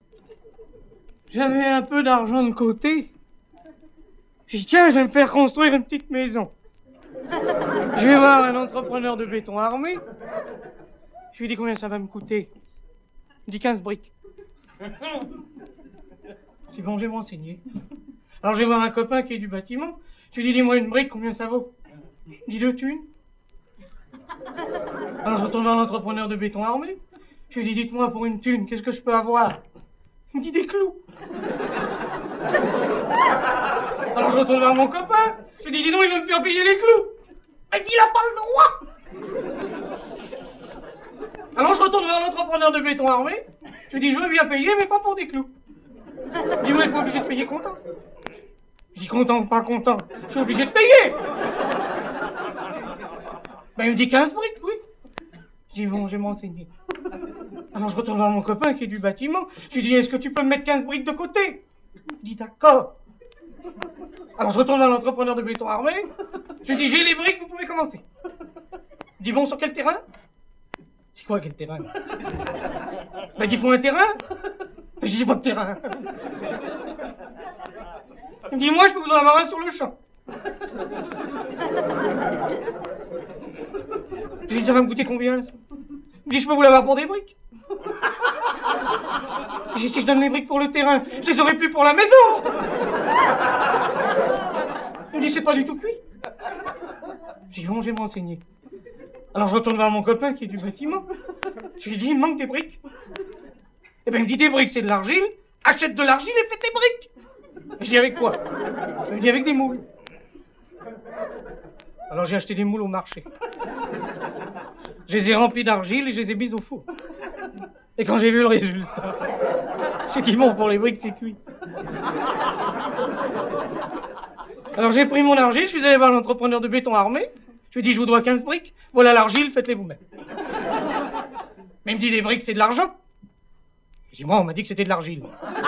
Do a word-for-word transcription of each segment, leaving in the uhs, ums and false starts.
J'avais un peu d'argent de côté. J'ai dit, tiens, je vais me faire construire une petite maison. Je vais voir un entrepreneur de béton armé. Je lui dis combien ça va me coûter. Il me dit quinze briques. Je dis bon, je vais me renseigner. Alors je vais voir un copain qui est du bâtiment. Je lui dis, dis-moi une brique, combien ça vaut? Il dit deux thunes. Alors je retourne voir l'entrepreneur de béton armé. Je lui dis, dites-moi pour une thune, qu'est-ce que je peux avoir? Il me dit des clous. Alors je retourne voir mon copain. Je lui dis, dis donc, il veut me faire payer les clous. Il dit, il n'a pas le droit. Alors je retourne voir l'entrepreneur de béton armé. Je lui dis, je veux bien payer, mais pas pour des clous. Il dit, vous n'êtes pas obligé de payer comptant. Je dis, content ou pas content, je suis obligé de payer. Ben, il me dit quinze briques, oui. Je dis, bon, je vais m'enseigner. Alors je retourne voir mon copain qui est du bâtiment. Je lui dis, est-ce que tu peux me mettre quinze briques de côté? Il dit, d'accord. Alors je retourne voir l'entrepreneur de béton armé. Je lui dis, j'ai les briques, vous pouvez commencer. Il dit, bon, sur quel terrain? Je dis, quoi, quel terrain? Ben, il dit, faut un terrain? Je dis, c'est pas de terrain. Il me dit, moi, je peux vous en avoir un sur le champ. Je lui dis, ça va me coûter combien? Il me dit, je peux vous l'avoir pour des briques. Je dis, si je donne les briques pour le terrain, je les aurai plus pour la maison. Il me dit, c'est pas du tout cuit. Je dis, bon, je vais me renseigner. Alors je retourne voir mon copain qui est du bâtiment. Je lui dis, il me manque des briques. Eh ben, il me dit, des briques, c'est de l'argile. Achète de l'argile et fais tes briques. Je dis, avec quoi? Il me dit, avec des moules. Alors j'ai acheté des moules au marché. Je les ai remplis d'argile et je les ai mis au four. Et quand j'ai vu le résultat, j'ai dit, bon, pour les briques, c'est cuit. Alors j'ai pris mon argile, je suis allé voir l'entrepreneur de béton armé. Je lui ai dit, je vous dois quinze briques. Voilà l'argile, faites-les vous-même. Mais il me dit, des briques, c'est de l'argent. J'ai dit, moi, on m'a dit que c'était de l'argile.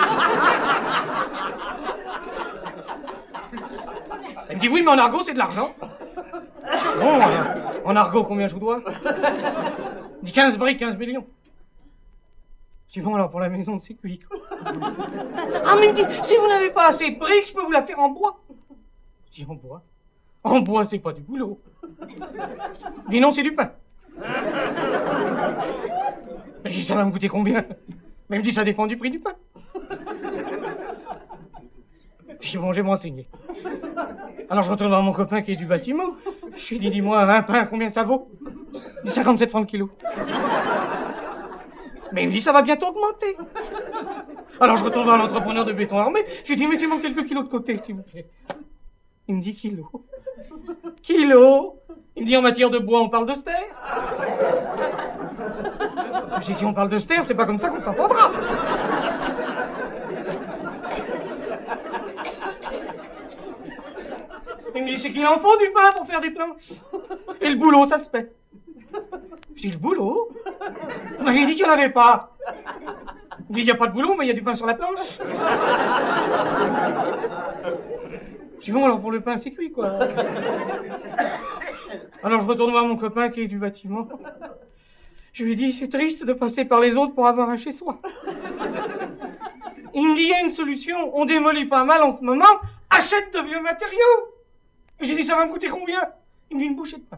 Il me dit, oui, mais en argot, c'est de l'argent. Bon, en argot, combien je vous dois? Il dit, quinze briques, quinze millions. Je dis, bon, alors pour la maison, c'est cuit. Ah, mais il me dit, si vous n'avez pas assez de briques, je peux vous la faire en bois. Je dis, en bois? En bois, c'est pas du boulot. Il dit, non, c'est du pain. Je dis, ça va me coûter combien? Mais il me dit, ça dépend du prix du pain. Je dis, bon, je vais m'enseigner. Alors je retourne voir mon copain qui est du bâtiment. Je lui dis, dis-moi, un pain, combien ça vaut? Il dit, cinquante-sept francs le kilo. Mais il me dit, ça va bientôt augmenter. Alors je retourne voir l'entrepreneur de béton armé. Je lui dis, mais tu manques quelques kilos de côté, s'il vous plaît. Il me dit, kilos. Kilos? Il me dit, en matière de bois, on parle de ster. Je dis, si on parle de ster, c'est pas comme ça qu'on s'entendra. Il me dit, c'est qu'il en faut du pain pour faire des planches. Et le boulot, ça se fait. Je dis, le boulot? Vous m'avez dit qu'il n'y en avait pas. Il dit, il n'y a pas de boulot, mais il y a du pain sur la planche. Je dis, bon, alors pour le pain, c'est cuit, quoi. Alors je retourne voir mon copain qui est du bâtiment. Je lui dis, c'est triste de passer par les autres pour avoir un chez-soi. Il me dit, il y a une solution. On démolit pas mal en ce moment. Achète de vieux matériaux. Et j'ai dit, ça va me coûter combien? Il me dit, une bouchée de pain.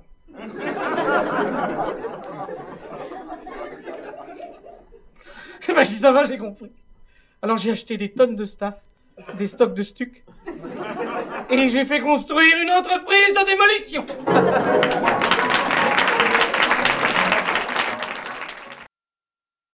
Ben, je dis, ça va, j'ai compris. Alors j'ai acheté des tonnes de staff, des stocks de stuc. Et j'ai fait construire une entreprise de démolition.